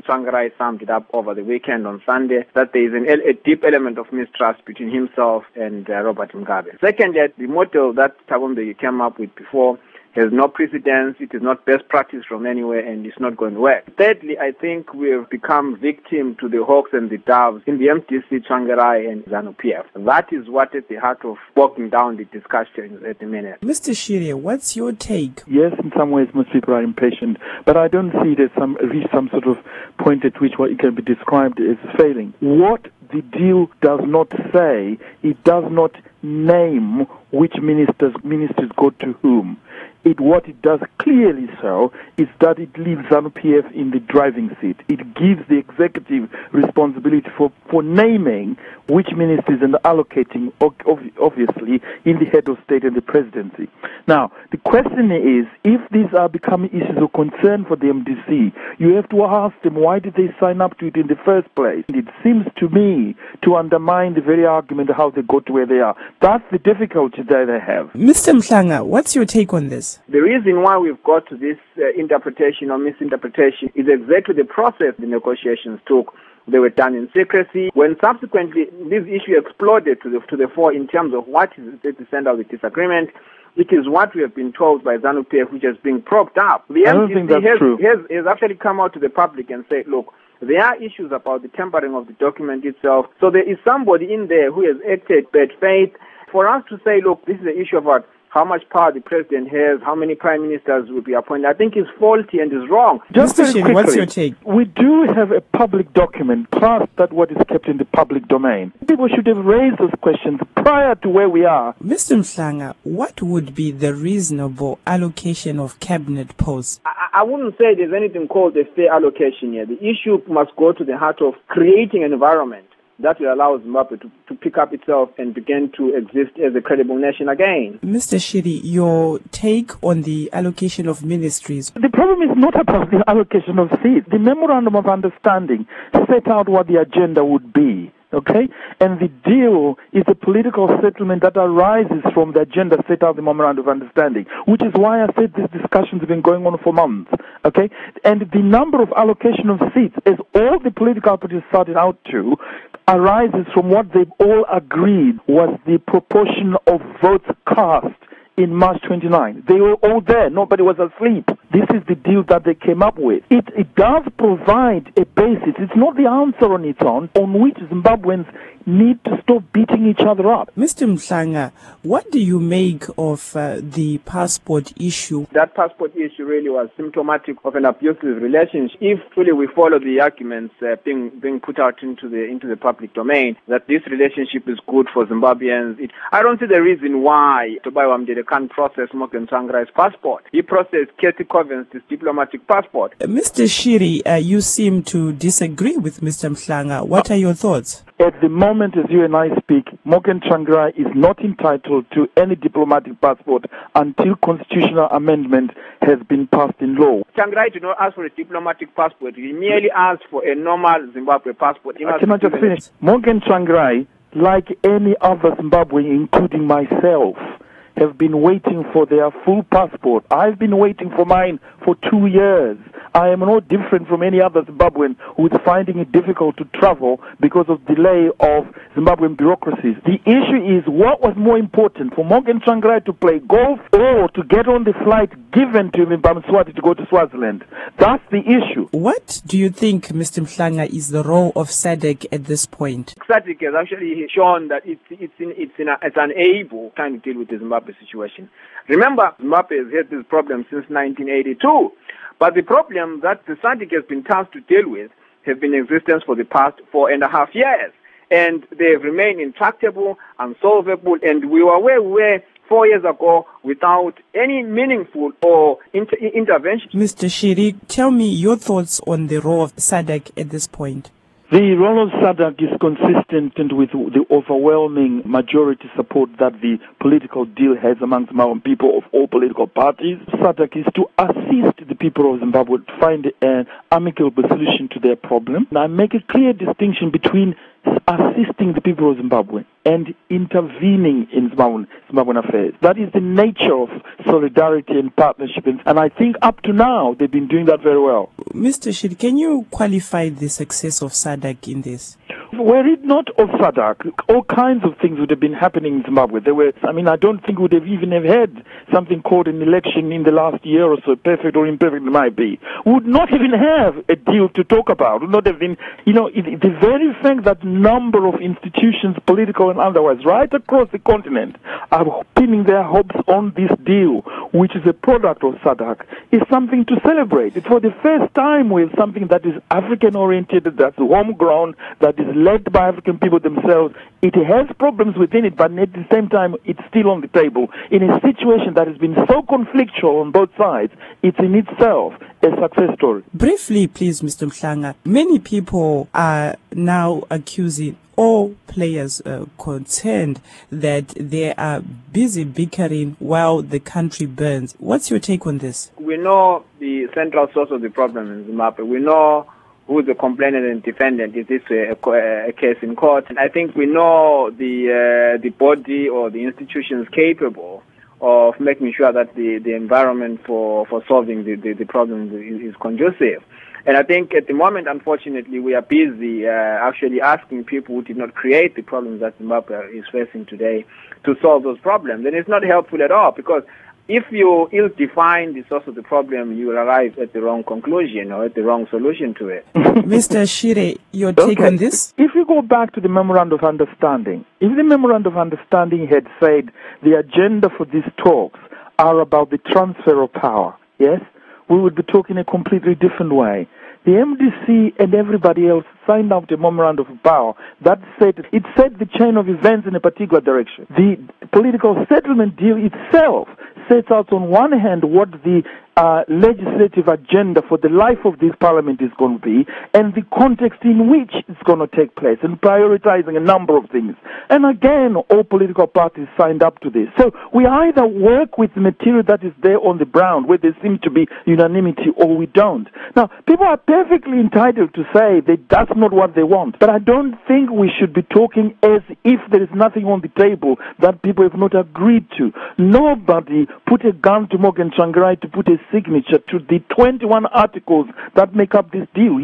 Tsvangirai summed it up over the weekend on Sunday, that there is a deep element of mistrust between himself and Robert Mugabe. Secondly, the model that Thabo Mbeki came up with before has no precedence, it is not best practice from anywhere, and it's not going to work. Thirdly, I think we have become victim to the hawks and the doves in the MDC, Tsvangirai and ZANU-PF. That is what is the heart of walking down the discussions at the minute. Mr. Shiri, what's your take? Yes, in some ways most people are impatient, but I don't see there's reached some sort of point at which what it can be described as failing. What the deal does not say, it does not name which ministers go to whom. What it does clearly so is that it leaves ZANU-PF in the driving seat. It gives the executive responsibility for naming which ministers and allocating, obviously, in the head of state and the presidency. Now, the question is, if these are becoming issues of concern for the MDC, you have to ask them, why did they sign up to it in the first place? It seems to me to undermine the very argument of how they got to where they are. That's the difficulty that they have. Mr. Mhlanga, what's your take on this? The reason why we've got to this interpretation or misinterpretation is exactly the process the negotiations took. They were done in secrecy. When subsequently this issue exploded to the fore in terms of what is at the center of the disagreement, it is what we have been told by ZANU-PF, which has been propped up. The MDC has actually come out to the public and said, look, there are issues about the tampering of the document itself. So there is somebody in there who has acted bad faith. For us to say, look, this is an issue about how much power the president has, how many prime ministers will be appointed, I think is faulty and is wrong. Just Mr. Shiri, what's your take? We do have a public document, plus that what is kept in the public domain. People should have raised those questions prior to where we are. Mr. Mhlanga, what would be the reasonable allocation of cabinet posts? I wouldn't say there's anything called a fair allocation here. The issue must go to the heart of creating an environment that will allow Zimbabwe to pick up itself and begin to exist as a credible nation again. Mr. Shiri, your take on the allocation of ministries? The problem is not about the allocation of seats. The Memorandum of Understanding set out what the agenda would be. Okay? And the deal is a political settlement that arises from the agenda set out in the Memorandum of Understanding, which is why I said these discussions have been going on for months. Okay? And the number of allocation of seats, as all the political parties started out to, arises from what they've all agreed was the proportion of votes cast in March 29. They were all there. Nobody was asleep. This is the deal that they came up with. It does provide a basis. It's not the answer on its own on which Zimbabweans need to stop beating each other up. Mr. Mhlanga, what do you make of the passport issue? That passport issue really was symptomatic of an abusive relationship. If truly we follow the arguments being put out into the public domain, that this relationship is good for Zimbabweans, I don't see the reason why Tobai Wamdele can't process Morgan Tsvangirai's passport. He processed Kathy Covance's diplomatic passport. Mr. Shiri, you seem to disagree with Mr. Mhlanga. What are your thoughts? At the moment, as you and I speak, Morgan Tsvangirai is not entitled to any diplomatic passport until constitutional amendment has been passed in law. Tsvangirai did not ask for a diplomatic passport. He merely asked for a normal Zimbabwe passport. Can I just finish? Morgan Tsvangirai, like any other Zimbabwean, including myself, have been waiting for their full passport. I've been waiting for mine for 2 years. I am no different from any other Zimbabwean who is finding it difficult to travel because of delay of Zimbabwean bureaucracies. The issue is, what was more important, for Morgan Tsvangirai to play golf or to get on the flight given to him in Bamswati to go to Swaziland? That's the issue. What do you think, Mr. Mhlanga, is the role of SADC at this point? SADC has actually shown that it's unable to deal with the Zimbabwe situation. Remember, Zimbabwe has had this problem since 1982. But the problem that the SADC has been tasked to deal with have been in existence for the past 4.5 years. And they have remained intractable, unsolvable, and we were where we were 4 years ago without any meaningful or intervention. Mr. Shiri, tell me your thoughts on the role of SADC at this point. The role of SADC is consistent with the overwhelming majority support that the political deal has amongst Zimbabwean people of all political parties. SADC is to assist the people of Zimbabwe to find an amicable solution to their problem. And I make a clear distinction between assisting the people of Zimbabwe and intervening in Zimbabwean affairs. That is the nature of solidarity and partnership. And I think up to now, they've been doing that very well. Mr. Shiri, can you qualify the success of SADC in this? Were it not of SADC, all kinds of things would have been happening in Zimbabwe. I don't think we would have even had something called an election in the last year or so, perfect or imperfect it might be. We would not even have a deal to talk about. Would not have been, the very fact that number of institutions, political and otherwise, right across the continent, are pinning their hopes on this deal, which is a product of SADC, is something to celebrate. It's for the first time with something that is African-oriented, that's homegrown, that is led by African people themselves. It has problems within it, but at the same time, it's still on the table. In a situation that has been so conflictual on both sides, it's in itself a success story. Briefly, please, Mr. Mhlanga, many people are now accusing all players concerned that they are busy bickering while the country burns. What's your take on this? We know the central source of the problem in Zimbabwe. We know who the complainant and defendant is. This a case in court. And I think we know the body or the institutions capable of making sure that the environment for solving the problems is conducive. And I think at the moment, unfortunately, we are busy actually asking people who did not create the problems that Zimbabwe is facing today to solve those problems. And it's not helpful at all, because if you ill-define the source of the problem, you will arrive at the wrong conclusion or at the wrong solution to it. Mr. Shiri, your take on this? If you go back to the Memorandum of Understanding, if the Memorandum of Understanding had said the agenda for these talks are about the transfer of power, yes, we would be talking a completely different way. The MDC and everybody else signed up the Memorandum of Power that set the chain of events in a particular direction. The political settlement deal itself sets out on one hand what the legislative agenda for the life of this parliament is going to be, and the context in which it's going to take place, and prioritizing a number of things. And again, all political parties signed up to this. So we either work with the material that is there on the ground, where there seems to be unanimity, or we don't. Now, people are perfectly entitled to say that that's not what they want, but I don't think we should be talking as if there is nothing on the table that people have not agreed to. Nobody put a gun to Morgan Tsvangirai to put a signature to the 21 articles that make up this deal.